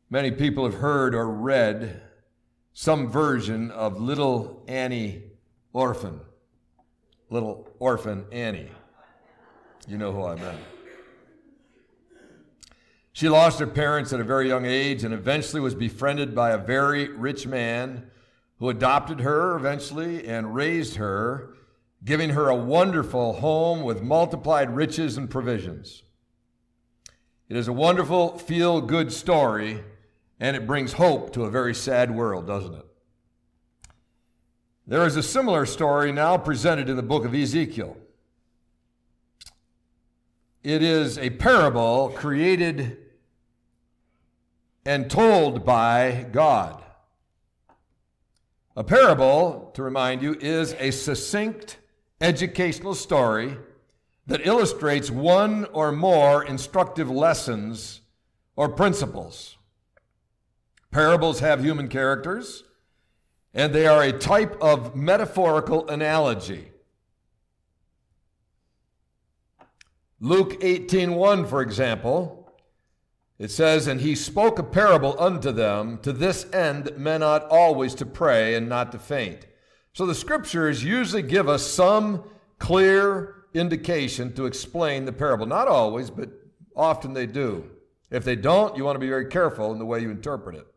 Many people have heard or read some version of Little Annie Orphan. Little Orphan Annie. You know who I meant. She lost her parents at a very young age and eventually was befriended by a very rich man who adopted her eventually and raised her, giving her a wonderful home with multiplied riches and provisions. It is a wonderful, feel-good story, and it brings hope to a very sad world, doesn't it? There is a similar story now presented in the book of Ezekiel. It is a parable created and told by God. A parable, to remind you, is a succinct educational story that illustrates one or more instructive lessons or principles. Parables have human characters, and they are a type of metaphorical analogy. Luke 18:1, for example, it says, "And he spoke a parable unto them, to this end men ought always to pray and not to faint." So the scriptures usually give us some clear indication to explain the parable. Not always, but often they do. If they don't, you want to be very careful in the way you interpret it.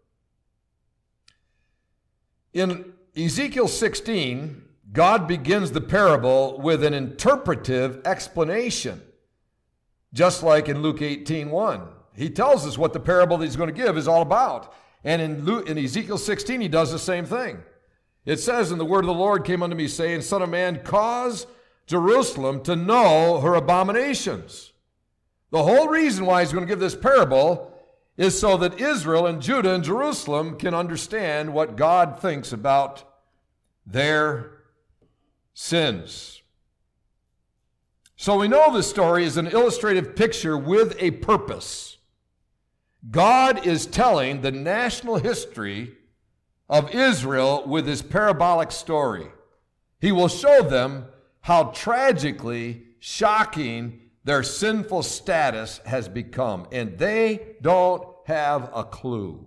In Ezekiel 16, God begins the parable with an interpretive explanation, just like in Luke 18:1. He tells us what the parable that he's going to give is all about. And in Ezekiel 16, he does the same thing. It says, "And the word of the Lord came unto me, saying, Son of man, cause Jerusalem to know her abominations." The whole reason why he's going to give this parable is so that Israel and Judah and Jerusalem can understand what God thinks about their sins. So we know this story is an illustrative picture with a purpose. God is telling the national history of Israel with his parabolic story. He will show them how tragically shocking their sinful status has become, and they don't have a clue.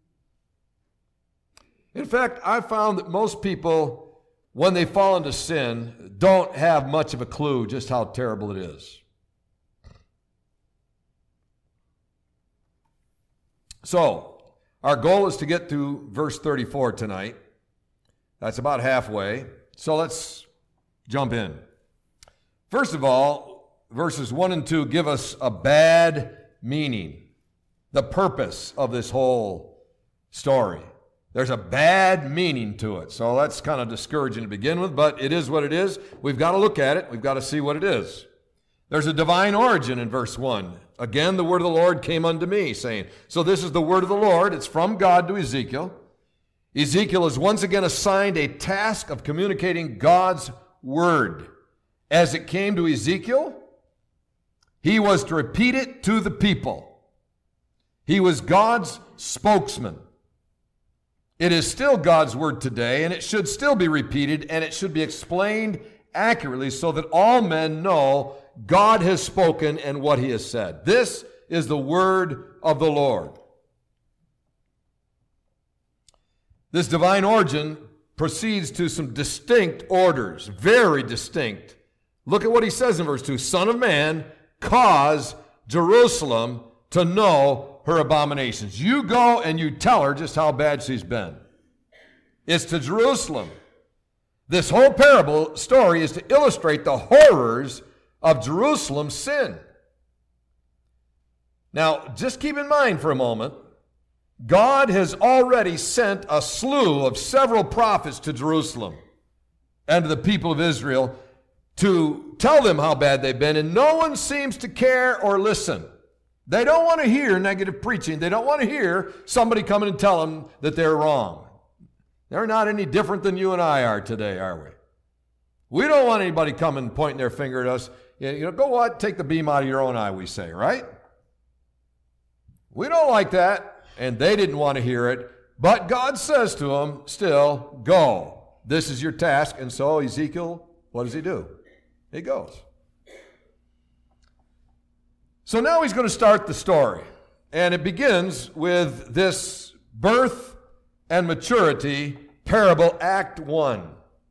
In fact, I've found that most people, when they fall into sin, don't have much of a clue just how terrible it is. So, our goal is to get to verse 34 tonight. That's about halfway. So let's jump in. First of all, verses 1 and 2 give us a bad meaning, the purpose of this whole story. There's a bad meaning to it. So that's kind of discouraging to begin with, but it is what it is. We've got to look at it. We've got to see what it is. There's a divine origin in verse 1. Again, the word of the Lord came unto me, saying. So this is the word of the Lord. It's from God to Ezekiel. Ezekiel is once again assigned a task of communicating God's word. As it came to Ezekiel, he was to repeat it to the people. He was God's spokesman. It is still God's word today, and it should still be repeated, and it should be explained accurately so that all men know God has spoken and what he has said. This is the word of the Lord. This divine origin proceeds to some distinct orders, very distinct. Look at what he says in verse 2. Son of man, cause Jerusalem to know her abominations. You go and you tell her just how bad she's been. It's to Jerusalem. This whole parable story is to illustrate the horrors of Jerusalem's sin. Now, just keep in mind for a moment, God has already sent a slew of several prophets to Jerusalem and to the people of Israel to tell them how bad they've been, and no one seems to care or listen. They don't want to hear negative preaching. They don't want to hear somebody coming and tell them that they're wrong. They're not any different than you and I are today, are we? We don't want anybody coming and pointing their finger at us. Go what? Take the beam out of your own eye, we say, right? We don't like that, and they didn't want to hear it. But God says to them, still, go. This is your task. And so Ezekiel, what does he do? He goes. So now he's going to start the story. And it begins with this birth and maturity parable, Act 1.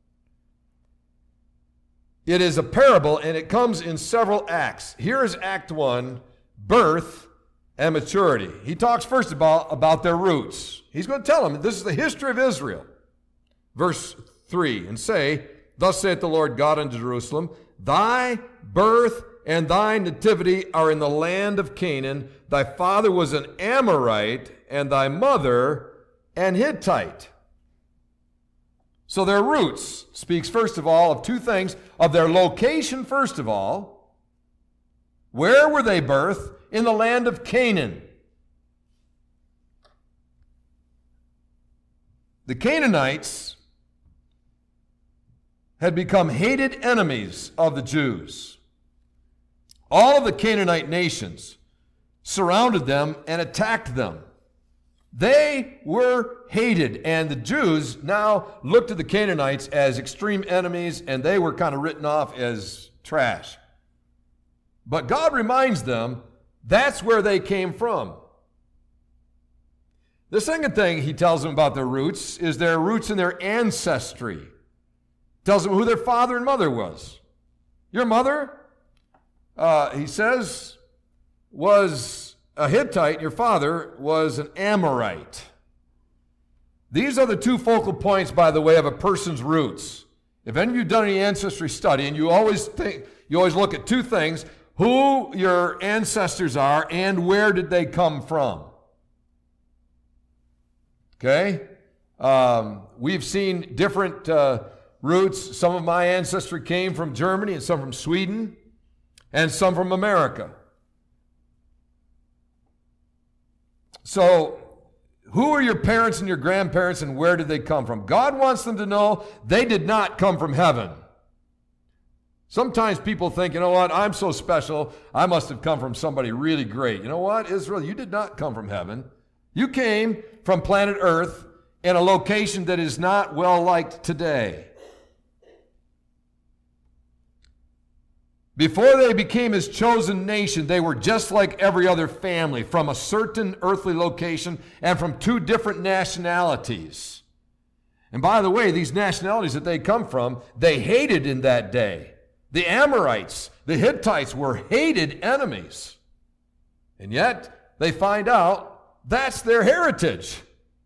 It is a parable, and it comes in several acts. Here is Act 1, birth and maturity. He talks first about their roots. He's going to tell them, this is the history of Israel. Verse 3, and say, thus saith the Lord God unto Jerusalem, thy birth and thy nativity are in the land of Canaan. Thy father was an Amorite, and thy mother an Hittite. So their roots speaks first of all of two things, of their location first of all. Where were they birthed? In the land of Canaan. The Canaanites had become hated enemies of the Jews. All of the Canaanite nations surrounded them and attacked them. They were hated, and the Jews now looked at the Canaanites as extreme enemies, and they were kind of written off as trash. But God reminds them that's where they came from. The second thing he tells them about their roots is their roots in their ancestry. Tells them who their father and mother was. Your mother, he says, was a Hittite. Your father was an Amorite. These are the two focal points, by the way, of a person's roots. If any of you have done any ancestry study, and you always look at two things: who your ancestors are and where did they come from. Okay? We've seen different roots. Some of my ancestry came from Germany, and some from Sweden, and some from America. So, who are your parents and your grandparents, and where did they come from? God wants them to know they did not come from heaven. Sometimes people think, you know what, I'm so special, I must have come from somebody really great. You know what, Israel, you did not come from heaven. You came from planet Earth in a location that is not well liked today. Before they became his chosen nation, they were just like every other family, from a certain earthly location and from two different nationalities. And by the way, these nationalities that they come from, they hated in that day. The Amorites, the Hittites were hated enemies. And yet, they find out that's their heritage.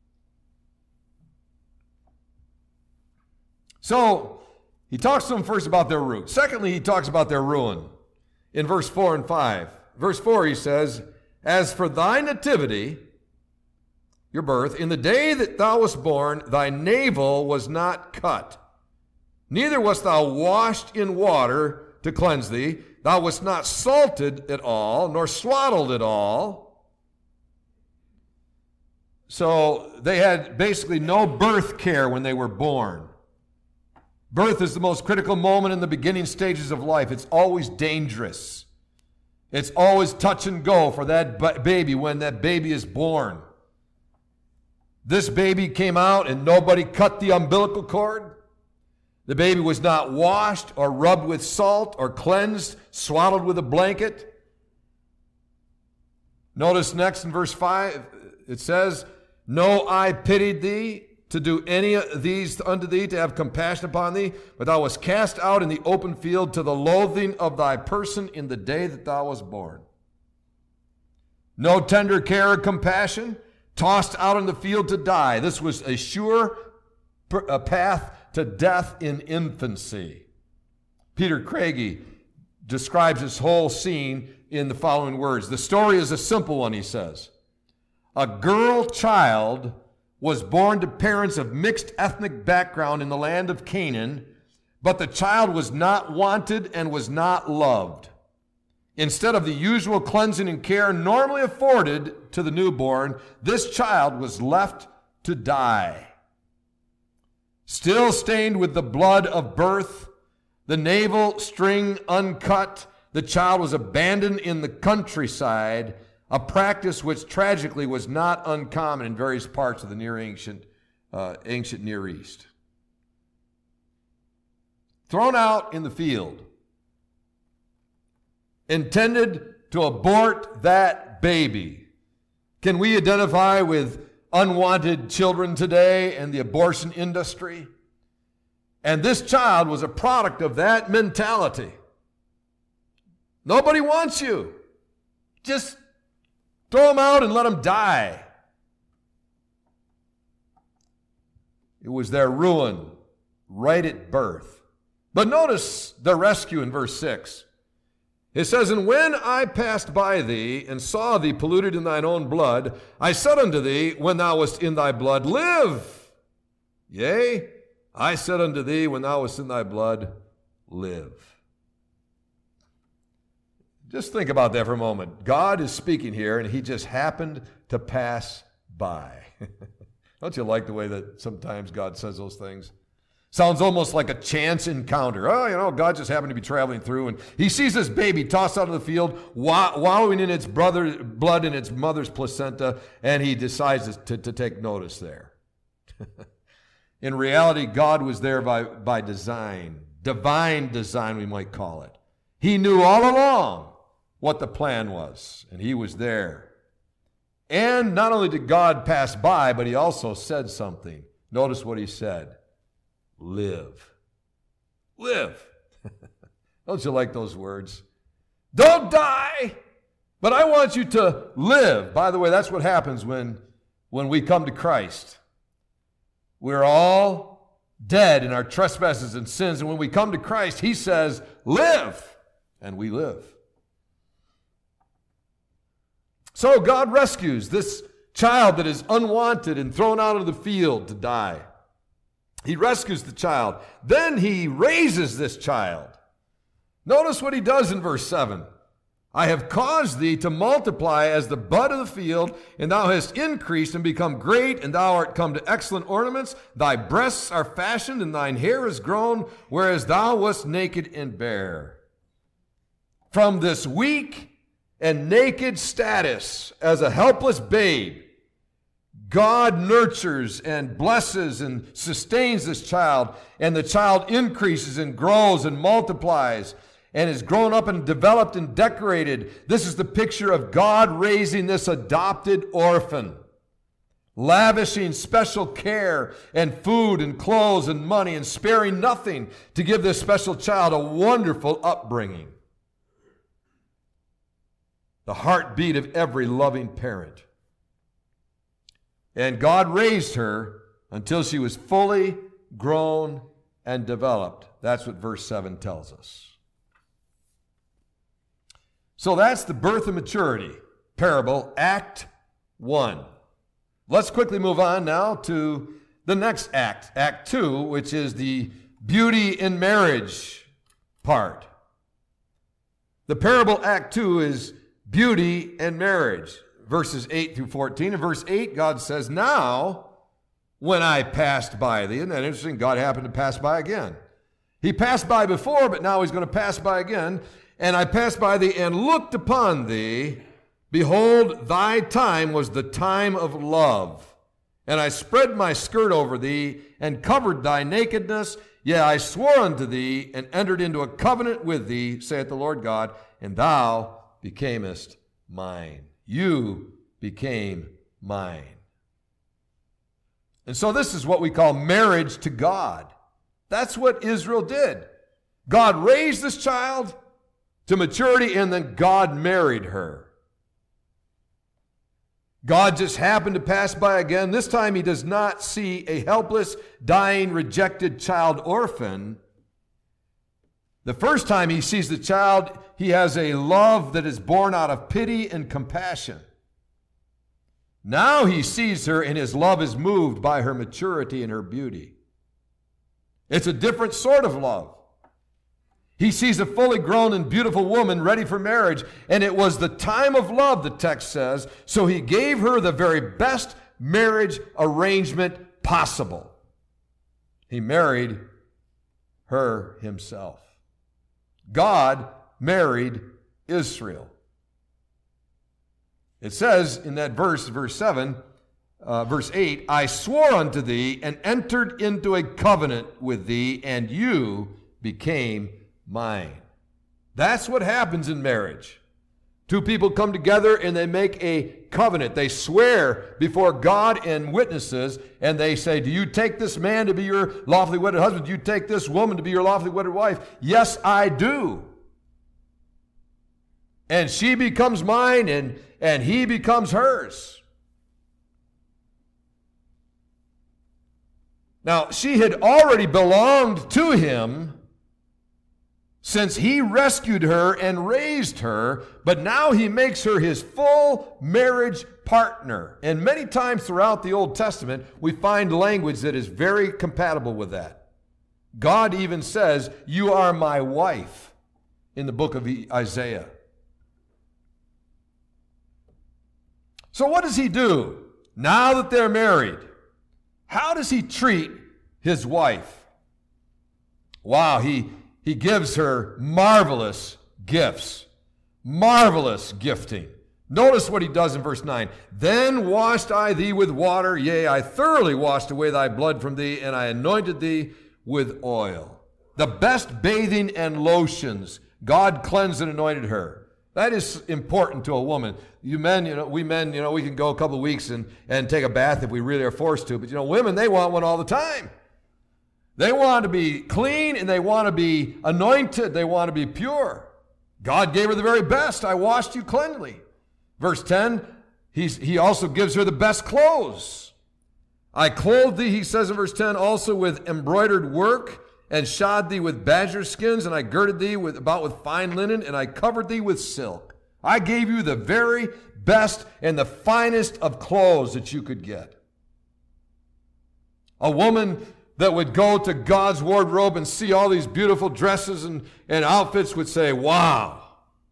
So, he talks to them first about their roots. Secondly, he talks about their ruin in verse 4 and 5. Verse 4, he says, as for thy nativity, your birth, in the day that thou wast born, thy navel was not cut. Neither wast thou washed in water to cleanse thee. Thou wast not salted at all, nor swaddled at all. So they had basically no birth care when they were born. Birth is the most critical moment in the beginning stages of life. It's always dangerous. It's always touch and go for that baby when that baby is born. This baby came out and nobody cut the umbilical cord. The baby was not washed or rubbed with salt or cleansed, swaddled with a blanket. Notice next in verse 5, it says, no eye pitied thee to do any of these unto thee, to have compassion upon thee, but thou wast cast out in the open field to the loathing of thy person in the day that thou wast born. No tender care or compassion, tossed out in the field to die. This was a sure path to death in infancy. Peter Craigie describes this whole scene in the following words. The story is a simple one, he says. A girl child was born to parents of mixed ethnic background in the land of Canaan, but the child was not wanted and was not loved. Instead of the usual cleansing and care normally afforded to the newborn, this child was left to die. Still stained with the blood of birth, the navel string uncut, the child was abandoned in the countryside, a practice which tragically was not uncommon in various parts of the ancient Near East. Thrown out in the field, intended to abort that baby. Can we identify with unwanted children today and the abortion industry? And this child was a product of that mentality. Nobody wants you. Just throw them out and let them die. It was their ruin right at birth. But notice the rescue in verse 6. It says, "And when I passed by thee and saw thee polluted in thine own blood, I said unto thee, when thou wast in thy blood, live. Yea, I said unto thee, when thou wast in thy blood, live." Just think about that for a moment. God is speaking here, and he just happened to pass by. Don't you like the way that sometimes God says those things? Sounds almost like a chance encounter. Oh, God just happened to be traveling through, and he sees this baby tossed out of the field, wallowing in its blood in its mother's placenta, and he decides to take notice there. In reality, God was there by design, divine design, we might call it. He knew all along what the plan was, and he was there. And not only did God pass by, but he also said something. Notice what he said. Live. Live. Don't you like those words? Don't die, but I want you to live. By the way, that's what happens when we come to Christ. We're all dead in our trespasses and sins, and when we come to Christ, he says, live, and we live. So God rescues this child that is unwanted and thrown out of the field to die. He rescues the child. Then he raises this child. Notice what he does in verse 7. "I have caused thee to multiply as the bud of the field, and thou hast increased and become great, and thou art come to excellent ornaments. Thy breasts are fashioned, and thine hair is grown, whereas thou wast naked and bare." From this weak and naked status as a helpless babe, God nurtures and blesses and sustains this child, and the child increases and grows and multiplies and is grown up and developed and decorated. This is the picture of God raising this adopted orphan, lavishing special care and food and clothes and money and sparing nothing to give this special child a wonderful upbringing. The heartbeat of every loving parent. And God raised her until she was fully grown and developed. That's what verse 7 tells us. So that's the birth of maturity parable, Act 1. Let's quickly move on now to the next act, Act 2, which is the beauty in marriage part. The parable, Act 2, is beauty and marriage. Verses 8 through 14. In verse 8, God says, "Now, when I passed by thee," isn't that interesting? God happened to pass by again. He passed by before, but now he's going to pass by again. "And I passed by thee and looked upon thee. Behold, thy time was the time of love. And I spread my skirt over thee and covered thy nakedness. Yea, I swore unto thee and entered into a covenant with thee, saith the Lord God, and thou becamest mine." You became mine. And so this is what we call marriage to God. That's what Israel did. God raised this child to maturity, and then God married her. God just happened to pass by again. This time he does not see a helpless, dying, rejected child orphan. The first time he sees the child, he has a love that is born out of pity and compassion. Now he sees her, and his love is moved by her maturity and her beauty. It's a different sort of love. He sees a fully grown and beautiful woman ready for marriage, and it was the time of love, the text says, so he gave her the very best marriage arrangement possible. He married her himself. God married Israel. It says in that verse 7, verse 8, "I swore unto thee and entered into a covenant with thee, and you became mine." That's what happens in marriage. Two people come together and they make a covenant. They swear before God and witnesses, and they say, do you take this man to be your lawfully wedded husband? Do you take this woman to be your lawfully wedded wife? Yes, I do. And she becomes mine, and he becomes hers. Now, she had already belonged to him since he rescued her and raised her, but now he makes her his full marriage partner. And many times throughout the Old Testament, we find language that is very compatible with that. God even says, you are my wife, in the book of Isaiah. So what does he do now that they're married? How does he treat his wife? Wow, he gives her marvelous gifts, marvelous gifting. Notice what he does in verse 9. Then washed I thee with water, yea, I thoroughly washed away thy blood from thee, and I anointed thee with oil. The best bathing and lotions, God cleansed and anointed her. That is important to a woman. We men, we can go a couple of weeks and take a bath if we really are forced to. But women, they want one all the time. They want to be clean and they want to be anointed. They want to be pure. God gave her the very best. I washed you cleanly. Verse 10, he also gives her the best clothes. I clothed thee, he says in verse 10, also with embroidered work, and shod thee with badger skins, and I girded thee about with fine linen, and I covered thee with silk. I gave you the very best and the finest of clothes that you could get. A woman that would go to God's wardrobe and see all these beautiful dresses and outfits would say, wow,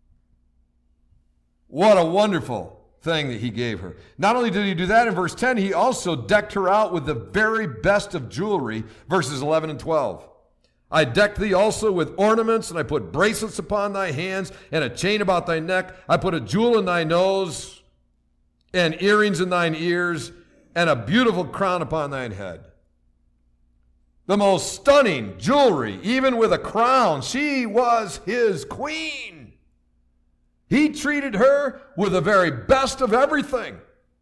what a wonderful thing that he gave her. Not only did he do that in verse 10, he also decked her out with the very best of jewelry, verses 11 and 12. I decked thee also with ornaments, and I put bracelets upon thy hands, and a chain about thy neck. I put a jewel in thy nose, and earrings in thine ears, and a beautiful crown upon thine head. The most stunning jewelry, even with a crown. She was his queen. He treated her with the very best of everything.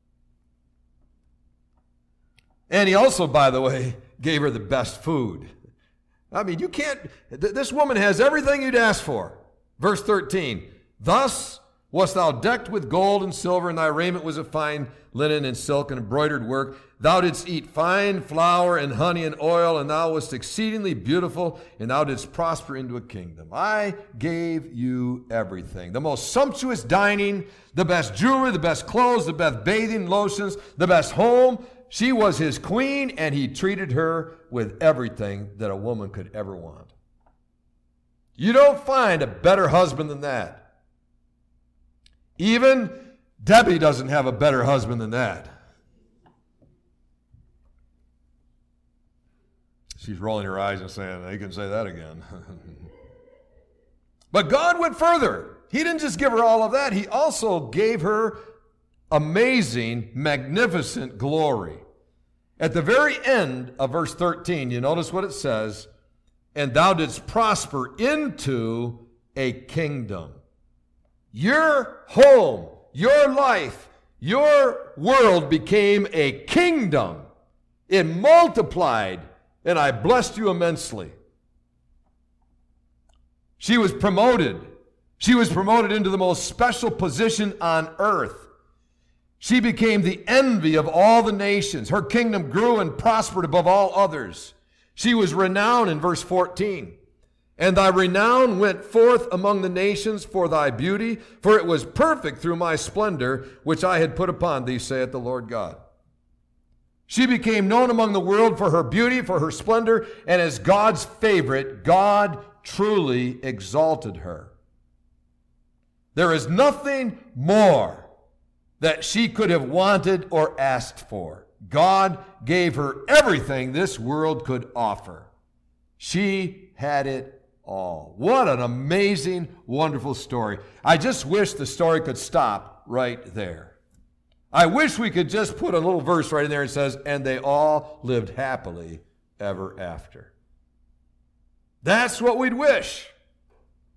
And he also, by the way, gave her the best food. I mean, you can't, this woman has everything you'd ask for. Verse 13, thus wast thou decked with gold and silver, and thy raiment was of fine linen and silk and embroidered work. Thou didst eat fine flour and honey and oil, and thou wast exceedingly beautiful, and thou didst prosper into a kingdom. I gave you everything. The most sumptuous dining, the best jewelry, the best clothes, the best bathing lotions, the best home. She was his queen, and he treated her with everything that a woman could ever want. You don't find a better husband than that. Even Debbie doesn't have a better husband than that. She's rolling her eyes and saying, you can say that again. But God went further. He didn't just give her all of that. He also gave her amazing, magnificent glory. At the very end of verse 13, you notice what it says, and thou didst prosper into a kingdom. Your home, your life, your world became a kingdom. It multiplied, and I blessed you immensely. She was promoted. She was promoted into the most special position on earth. She became the envy of all the nations. Her kingdom grew and prospered above all others. She was renowned in verse 14. And thy renown went forth among the nations for thy beauty, for it was perfect through my splendor, which I had put upon thee, saith the Lord God. She became known among the world for her beauty, for her splendor, and as God's favorite, God truly exalted her. There is nothing more that she could have wanted or asked for. God gave her everything this world could offer. She had it all. What an amazing, wonderful story. I just wish the story could stop right there. I wish we could just put a little verse right in there that says, and they all lived happily ever after. That's what we'd wish.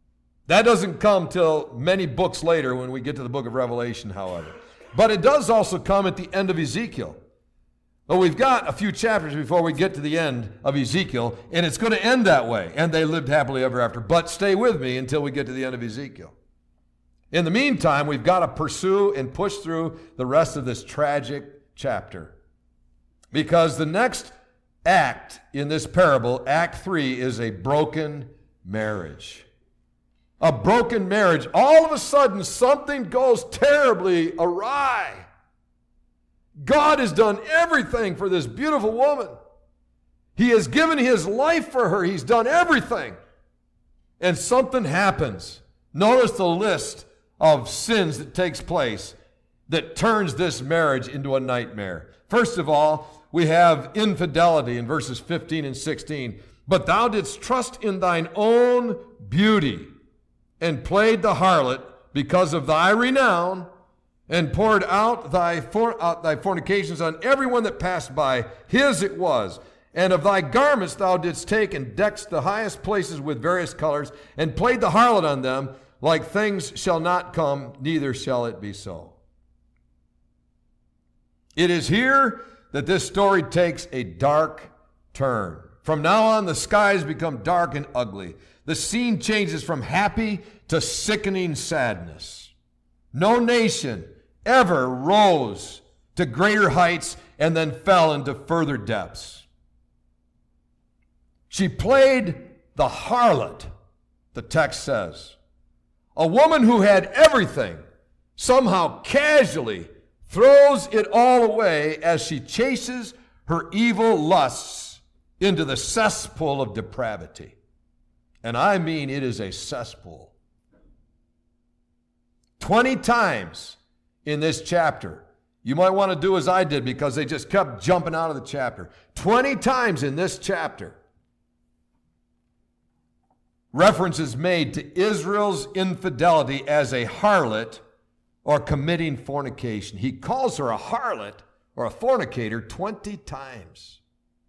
That doesn't come till many books later when we get to the book of Revelation, however. But it does also come at the end of Ezekiel. But we've got a few chapters before we get to the end of Ezekiel, and it's going to end that way. And they lived happily ever after. But stay with me until we get to the end of Ezekiel. In the meantime, we've got to pursue and push through the rest of this tragic chapter. Because the next act in this parable, Act 3, is a broken marriage. A broken marriage. All of a sudden, something goes terribly awry. God has done everything for this beautiful woman. He has given his life for her. He's done everything. And something happens. Notice the list of sins that takes place that turns this marriage into a nightmare. First of all, we have infidelity in verses 15 and 16. But thou didst trust in thine own beauty, and played the harlot because of thy renown, and poured out thy fornications on everyone that passed by. His it was. And of thy garments thou didst take, and decked the highest places with various colors, and played the harlot on them. Like things shall not come, neither shall it be so. It is here that this story takes a dark turn. From now on, the skies become dark and ugly. The scene changes from happy to sickening sadness. No nation ever rose to greater heights and then fell into further depths. She played the harlot, the text says. A woman who had everything somehow casually throws it all away as she chases her evil lusts into the cesspool of depravity. And I mean, it is a cesspool. 20 times in this chapter, you might want to do as I did because they just kept jumping out of the chapter. 20 times in this chapter, reference is made to Israel's infidelity as a harlot or committing fornication. He calls her a harlot or a fornicator 20 times.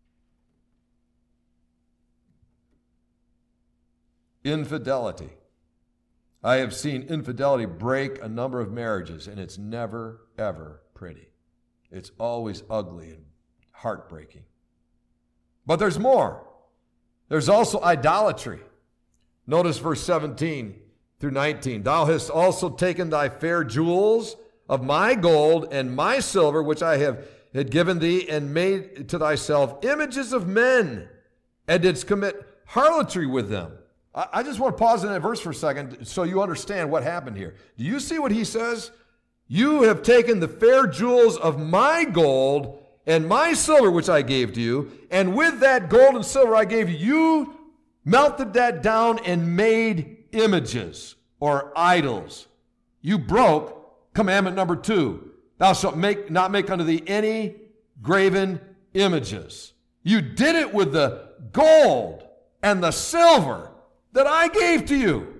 Infidelity. I have seen infidelity break a number of marriages, and it's never, ever pretty. It's always ugly and heartbreaking. But there's more. There's also idolatry. Notice verse 17 through 19. Thou hast also taken thy fair jewels of my gold and my silver, which I had given thee, and made to thyself images of men, and didst commit harlotry with them. I just want to pause in that verse for a second so you understand what happened here. Do you see what he says? You have taken the fair jewels of my gold and my silver, which I gave to you, and with that gold and silver I gave you, you melted that down and made images or idols. You broke commandment number 2. Thou shalt not make unto thee any graven images. You did it with the gold and the silver that I gave to you.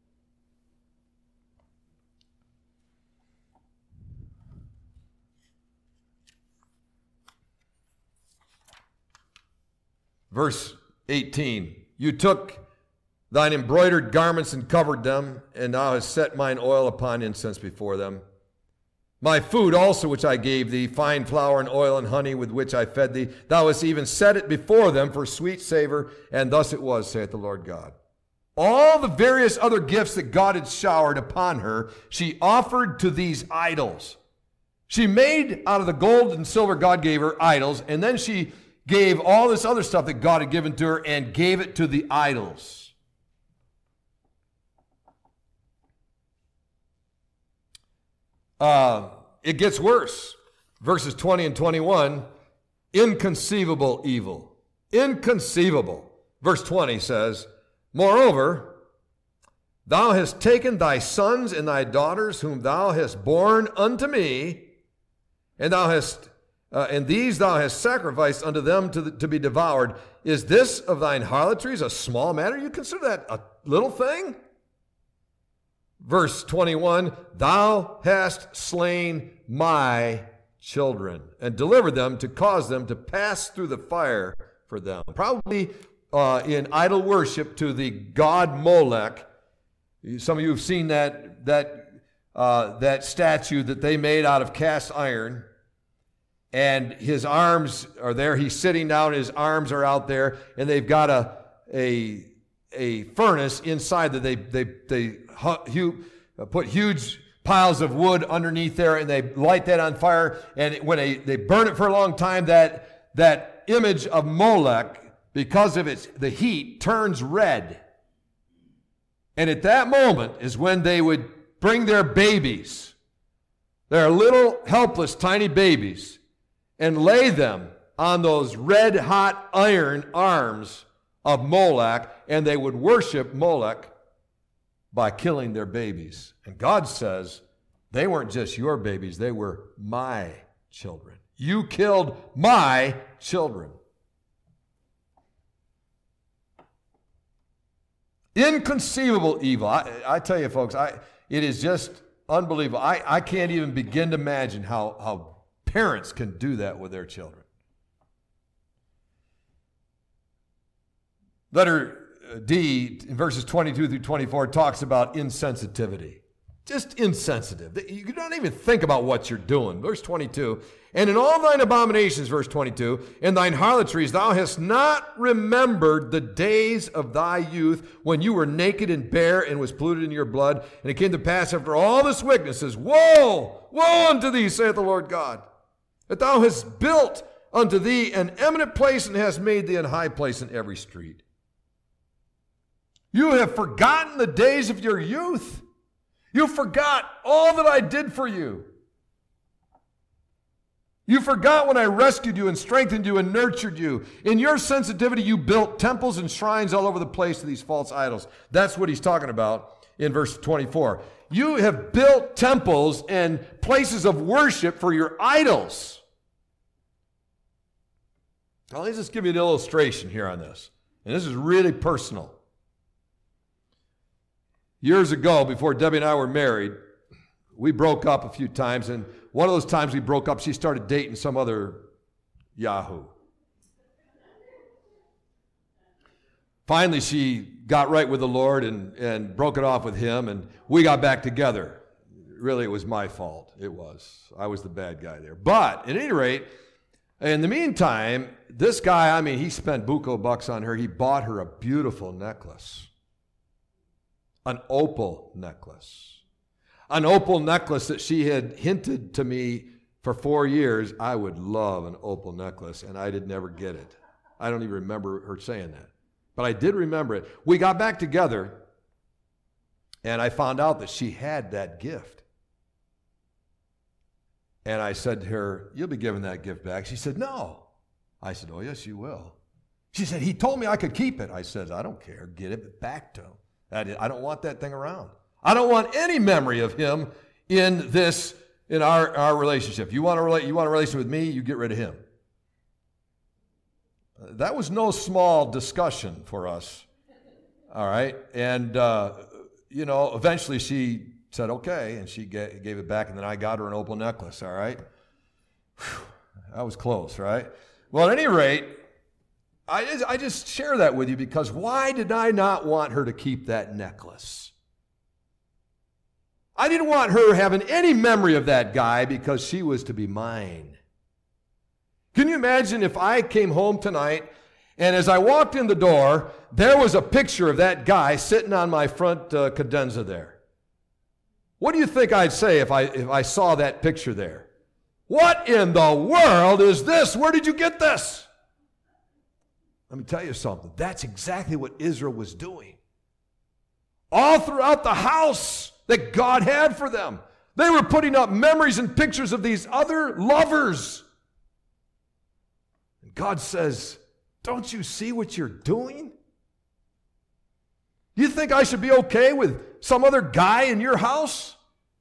Verse 18. You took thine embroidered garments and covered them, and thou hast set mine oil upon incense before them. My food also which I gave thee, fine flour and oil and honey with which I fed thee, thou hast even set it before them for sweet savor, and thus it was, saith the Lord God. All the various other gifts that God had showered upon her, she offered to these idols. She made out of the gold and silver God gave her idols, and then she gave all this other stuff that God had given to her and gave it to the idols. It gets worse. Verses 20 and 21, inconceivable evil. Inconceivable. Verse 20 says, Moreover, thou hast taken thy sons and thy daughters, whom thou hast borne unto me, and these thou hast sacrificed unto them to be devoured. Is this of thine harlotries a small matter? You consider that a little thing? Verse 21, thou hast slain my children and delivered them to cause them to pass through the fire for them. Probably in idol worship to the god Molech, Some of you have seen that statue that they made out of cast iron, and his arms are there. He's sitting down, his arms are out there, and they've got a furnace inside that they put huge piles of wood underneath there, and they light that on fire, and when they burn it for a long time, that image of Molech, because of the heat, turns red. And at that moment is when they would bring their babies, their little helpless tiny babies, and lay them on those red-hot iron arms of Molech, and they would worship Molech by killing their babies. And God says, they weren't just your babies, they were my children. You killed my children. Inconceivable evil. I tell you, folks, it is just unbelievable. I can't even begin to imagine how parents can do that with their children. Letter D, in verses 22 through 24, talks about insensitivity. Just insensitive. You don't even think about what you're doing. Verse 22, and in all thine abominations, verse 22, in thine harlotries, thou hast not remembered the days of thy youth when you were naked and bare and was polluted in your blood. And it came to pass after all this wickedness, woe, woe unto thee, saith the Lord God, that thou hast built unto thee an eminent place and hast made thee an high place in every street. You have forgotten the days of your youth. You forgot all that I did for you. You forgot when I rescued you and strengthened you and nurtured you. In your sensitivity, you built temples and shrines all over the place to these false idols. That's what he's talking about in verse 24. You have built temples and places of worship for your idols. Now, let me just give you an illustration here on this. And this is really personal. Years ago, before Debbie and I were married, we broke up a few times, and one of those times we broke up, she started dating some other yahoo. Finally, she got right with the Lord and broke it off with him, and we got back together. Really, it was my fault. It was. I was the bad guy there. But, at any rate, in the meantime, this guy, he spent buco bucks on her. He bought her a beautiful necklace. An opal necklace. An opal necklace that she had hinted to me for 4 years. I would love an opal necklace, and I did never get it. I don't even remember her saying that. But I did remember it. We got back together, and I found out that she had that gift. And I said to her, you'll be giving that gift back. She said, no. I said, oh, yes, you will. She said, he told me I could keep it. I said, I don't care. Get it back to him. I don't want that thing around. I don't want any memory of him in our relationship. You want a relationship with me, you get rid of him. That was no small discussion for us. All right. And, eventually she said, okay. And she gave it back. And then I got her an opal necklace. All right. Whew, that was close, right? Well, at any rate, I just share that with you because why did I not want her to keep that necklace? I didn't want her having any memory of that guy because she was to be mine. Can you imagine if I came home tonight and as I walked in the door, there was a picture of that guy sitting on my front cadenza there? What do you think I'd say if I saw that picture there? What in the world is this? Where did you get this? Let me tell you something. That's exactly what Israel was doing. All throughout the house that God had for them, they were putting up memories and pictures of these other lovers. And God says, don't you see what you're doing? You think I should be okay with some other guy in your house?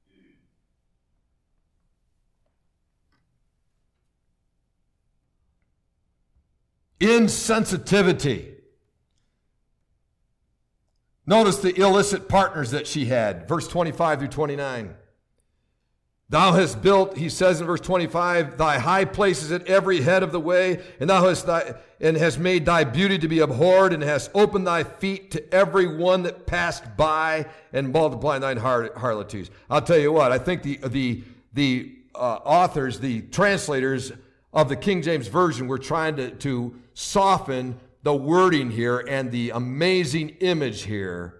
Insensitivity. Notice the illicit partners that she had. Verse 25 through 29. Thou hast built, he says in verse 25, thy high places at every head of the way, and thou hast made thy beauty to be abhorred, and hast opened thy feet to every one that passed by, and multiplied thine harlotries. I'll tell you what, I think the authors, the translators of the King James Version were trying to soften the wording here and the amazing image here.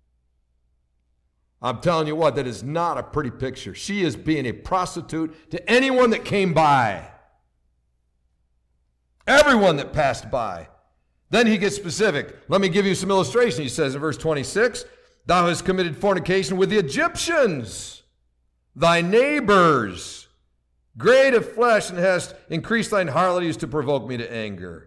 I'm telling you what, that is not a pretty picture. She is being a prostitute to anyone that came by. Everyone that passed by. Then he gets specific. Let me give you some illustration. He says in verse 26, thou hast committed fornication with the Egyptians, thy neighbors, great of flesh, and hast increased thine harlotries to provoke me to anger.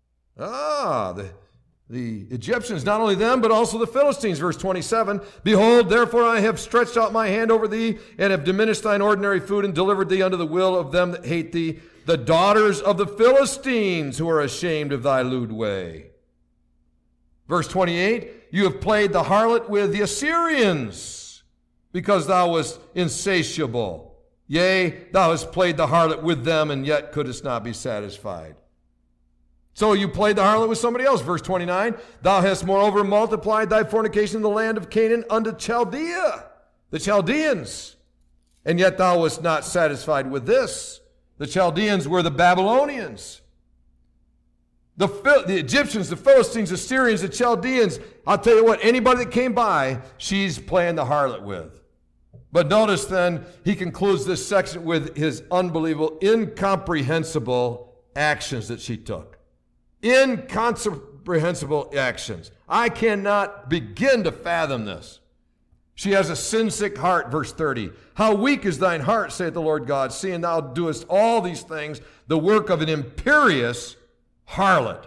The Egyptians, not only them, but also the Philistines. Verse 27, behold, therefore I have stretched out my hand over thee, and have diminished thine ordinary food, and delivered thee unto the will of them that hate thee, the daughters of the Philistines, who are ashamed of thy lewd way. Verse 28, you have played the harlot with the Assyrians, because thou wast insatiable. Yea, thou hast played the harlot with them, and yet couldst not be satisfied. So you played the harlot with somebody else. Verse 29, thou hast moreover multiplied thy fornication in the land of Canaan unto Chaldea, the Chaldeans. And yet thou wast not satisfied with this. The Chaldeans were the Babylonians. The Egyptians, the Philistines, the Syrians, the Chaldeans. I'll tell you what, anybody that came by, she's playing the harlot with. But notice then, he concludes this section with his unbelievable, incomprehensible actions that she took. Incomprehensible actions. I cannot begin to fathom this. She has a sin-sick heart, verse 30. How weak is thine heart, saith the Lord God, seeing thou doest all these things, the work of an imperious harlot.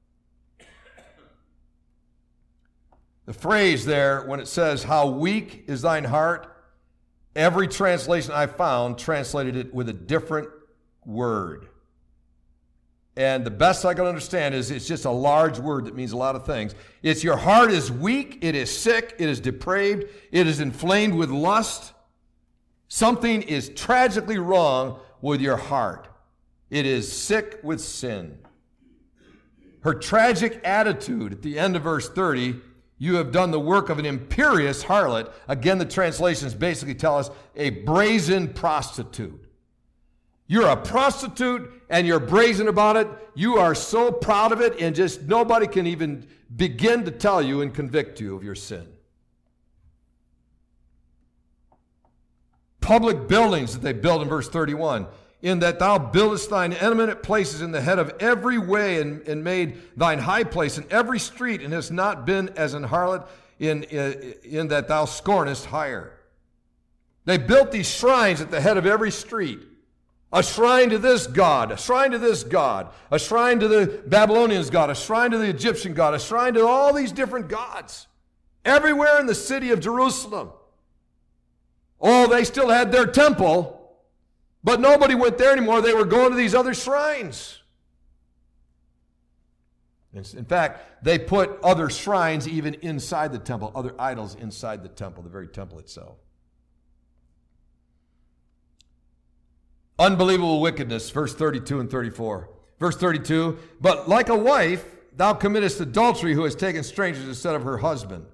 The phrase there, when it says, how weak is thine heart, every translation I found translated it with a different word. And the best I can understand is it's just a large word that means a lot of things. It's your heart is weak, it is sick, it is depraved, it is inflamed with lust. Something is tragically wrong with your heart. It is sick with sin. Her tragic attitude at the end of verse 30, you have done the work of an imperious harlot. Again, the translations basically tell us a brazen prostitute. You're a prostitute and you're brazen about it. You are so proud of it, and just nobody can even begin to tell you and convict you of your sin. Public buildings that they build in verse 31. In that thou buildest thine eminent places in the head of every way, and made thine high place in every street, and hast not been as an harlot in that thou scornest hire. They built these shrines at the head of every street. A shrine to this god, a shrine to this god, a shrine to the Babylonians' god, a shrine to the Egyptian god, a shrine to all these different gods. Everywhere in the city of Jerusalem. Oh, they still had their temple, but nobody went there anymore. They were going to these other shrines. In fact, they put other shrines even inside the temple, other idols inside the temple, the very temple itself. Unbelievable wickedness, verse 32 and 34. Verse 32, but like a wife, thou committest adultery, who has taken strangers instead of her husband.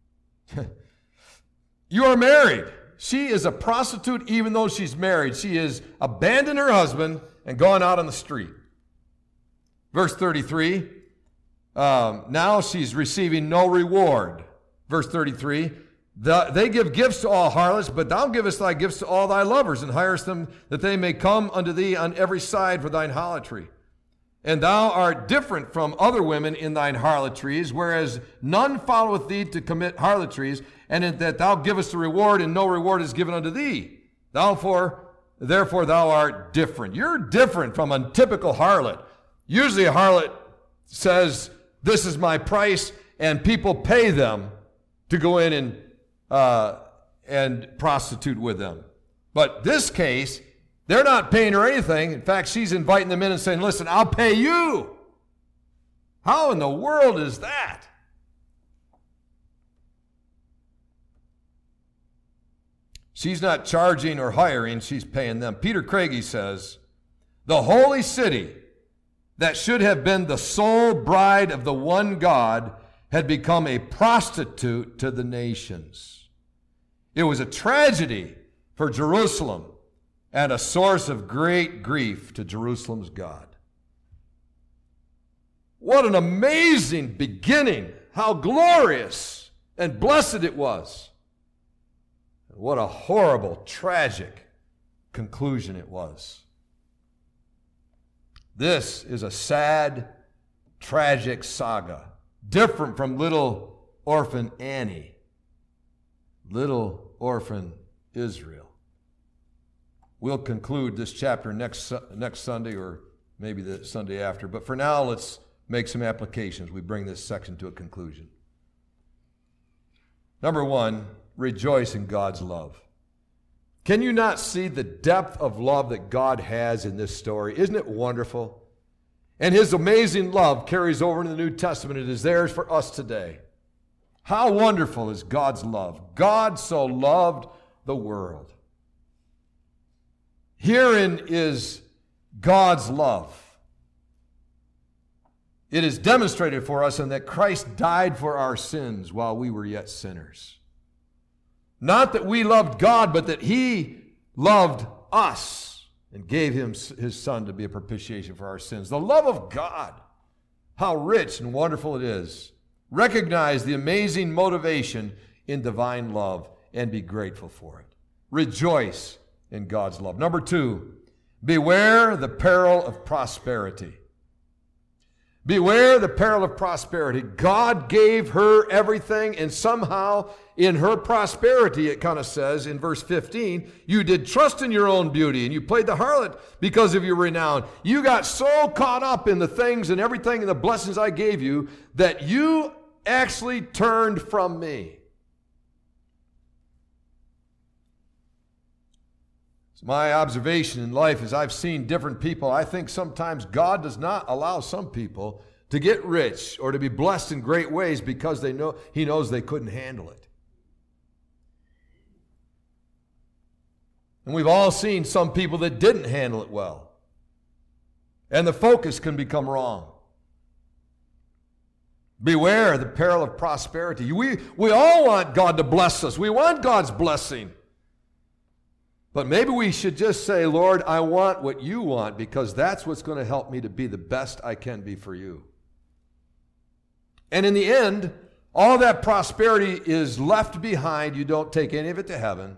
You are married. She is a prostitute even though she's married. She has abandoned her husband and gone out on the street. Verse 33, now she's receiving no reward. Verse 33, they give gifts to all harlots, but thou givest thy gifts to all thy lovers, and hirest them that they may come unto thee on every side for thine harlotry. And thou art different from other women in thine harlotries, whereas none followeth thee to commit harlotries, and in that thou givest a reward, and no reward is given unto thee. Therefore thou art different. You're different from a typical harlot. Usually a harlot says, this is my price, and people pay them to go in and prostitute with them. But this case, they're not paying her anything. In fact, she's inviting them in and saying, listen, I'll pay you. How in the world is that? She's not charging or hiring, she's paying them. Peter Craigie says, the holy city that should have been the sole bride of the one God had become a prostitute to the nations. It was a tragedy for Jerusalem and a source of great grief to Jerusalem's God. What an amazing beginning! How glorious and blessed it was. What a horrible, tragic conclusion it was. This is a sad, tragic saga, different from little orphan Annie, little orphan Israel. We'll conclude this chapter next Sunday or maybe the Sunday after, but for now, let's make some applications. We bring this section to a conclusion. Number one, rejoice in God's love. Can you not see the depth of love that God has in this story? Isn't it wonderful? And his amazing love carries over into the New Testament. It is theirs for us today. How wonderful is God's love. God so loved the world. Herein is God's love. It is demonstrated for us in that Christ died for our sins while we were yet sinners. Not that we loved God, but that he loved us and gave him his Son to be a propitiation for our sins. The love of God, how rich and wonderful it is. Recognize the amazing motivation in divine love and be grateful for it. Rejoice in God's love. Number two, beware the peril of prosperity. Beware the peril of prosperity. God gave her everything, and somehow in her prosperity, it kind of says in verse 15, you did trust in your own beauty, and you played the harlot because of your renown. You got so caught up in the things and everything and the blessings I gave you that you actually turned from me. My observation in life is I've seen different people. I think sometimes God does not allow some people to get rich or to be blessed in great ways because he knows they couldn't handle it. And we've all seen some people that didn't handle it well. And the focus can become wrong. Beware the peril of prosperity. We all want God to bless us. We want God's blessing. But maybe we should just say, Lord, I want what you want because that's what's going to help me to be the best I can be for you. And in the end, all that prosperity is left behind. You don't take any of it to heaven.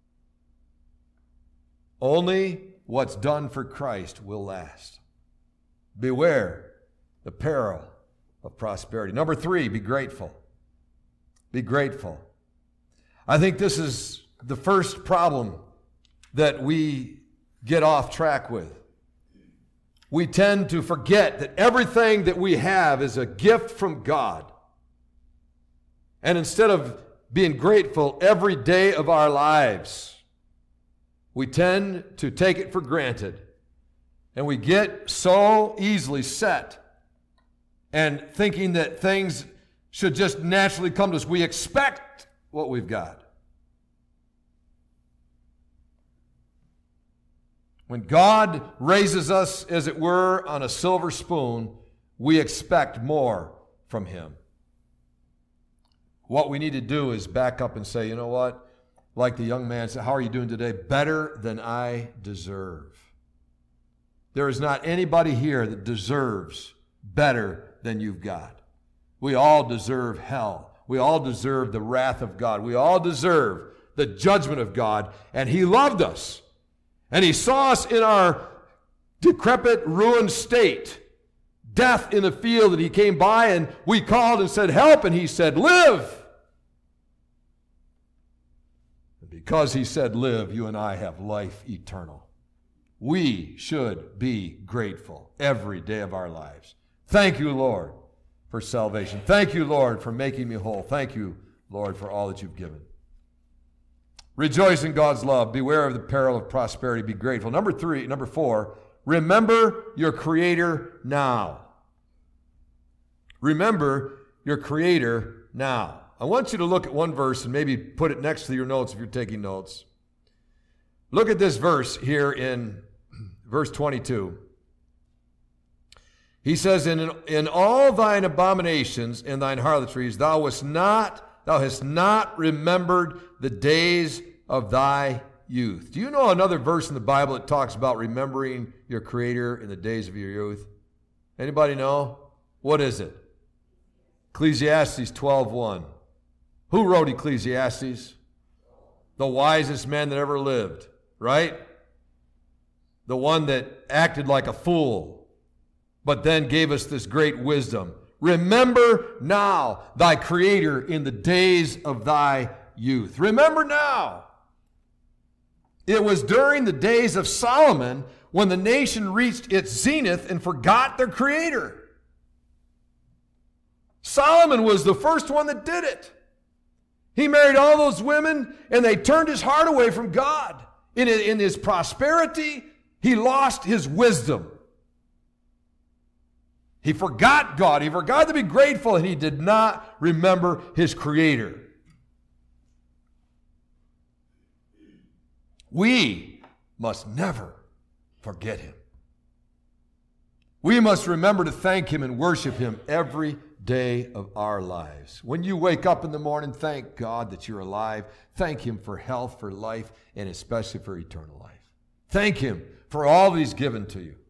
Only what's done for Christ will last. Beware the peril of prosperity. Number three, be grateful. Be grateful. I think this is the first problem that we get off track with. We tend to forget that everything that we have is a gift from God. And instead of being grateful every day of our lives, we tend to take it for granted. And we get so easily set and thinking that things should just naturally come to us. We expect what we've got. When God raises us, as it were, on a silver spoon, we expect more from him. What we need to do is back up and say, you know what? Like the young man said, how are you doing today? Better than I deserve. There is not anybody here that deserves better than you've got. We all deserve hell. We all deserve the wrath of God. We all deserve the judgment of God. And he loved us. And he saw us in our decrepit, ruined state, death in the field, and he came by and we called and said, help, and he said, live. And because he said live, you and I have life eternal. We should be grateful every day of our lives. Thank you, Lord, for salvation. Thank you, Lord, for making me whole. Thank you, Lord, for all that you've given. Rejoice in God's love. Beware of the peril of prosperity. Be grateful. Number four, remember your Creator now. Remember your Creator now. I want you to look at one verse and maybe put it next to your notes if you're taking notes. Look at this verse here in verse 22. He says, in all thine abominations and thine harlotries, thou hast not remembered the days of thy youth. Do you know another verse in the Bible that talks about remembering your Creator in the days of your youth? Anybody know? What is it? Ecclesiastes 12:1. Who wrote Ecclesiastes? The wisest man that ever lived, right? The one that acted like a fool, but then gave us this great wisdom. Remember now thy Creator in the days of thy youth. Remember now. It was during the days of Solomon when the nation reached its zenith and forgot their Creator. Solomon was the first one that did it. He married all those women, and they turned his heart away from God. In his prosperity, he lost his wisdom. He forgot God. He forgot to be grateful, and he did not remember his Creator. We must never forget him. We must remember to thank him and worship him every day of our lives. When you wake up in the morning, thank God that you're alive. Thank him for health, for life, and especially for eternal life. Thank him for all that he's given to you.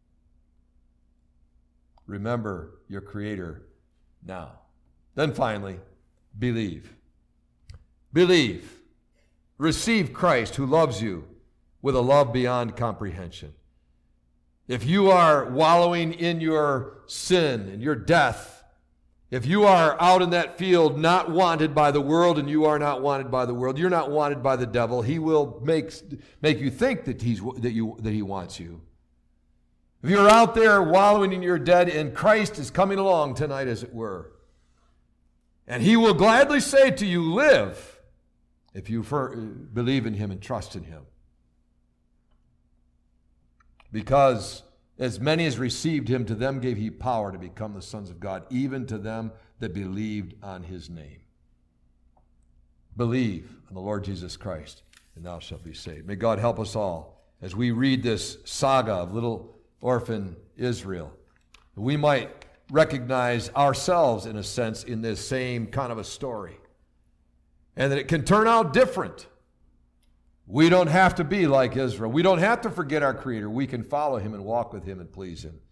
Remember your Creator now. Then finally, believe. Believe. Receive Christ who loves you with a love beyond comprehension. If you are wallowing in your sin and your death, if you are out in that field not wanted by the world and you are not wanted by the world, you're not wanted by the devil, he will make you think that he wants you. If you're out there wallowing in your dead and Christ is coming along tonight, as it were, and he will gladly say to you, live, if you believe in him and trust in him. Because as many as received him, to them gave he power to become the sons of God, even to them that believed on his name. Believe on the Lord Jesus Christ, and thou shalt be saved. May God help us all as we read this saga of little orphan Israel. We might recognize ourselves, in a sense, in this same kind of a story. And that it can turn out different. We don't have to be like Israel. We don't have to forget our Creator. We can follow him and walk with him and please him.